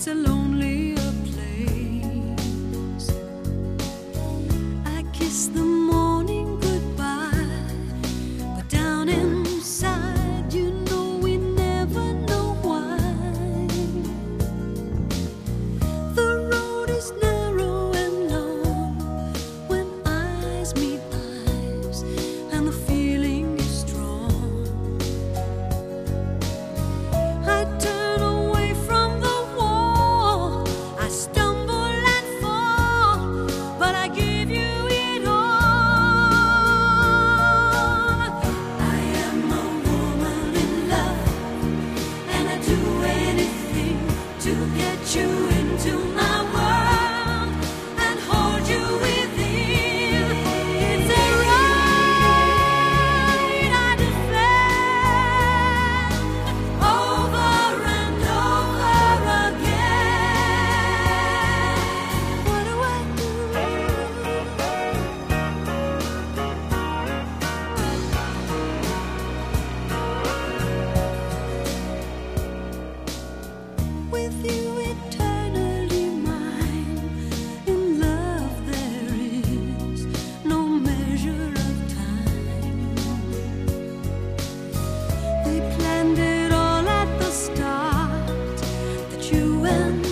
it's a lonelier place. I kiss the morning goodbye, but down inside, you know we never know why. The road is narrow and long when eyes meet eyes, and the feeling is strong. I turn away from the wall, I stumble and fall, but I give you it all. I am a woman in love, and I do anything to get you into my world and hold you within. It's a right I defend over and over again. What do I do? With you eternally mine, in love there is no measure of time. We planned it all at the start, that you and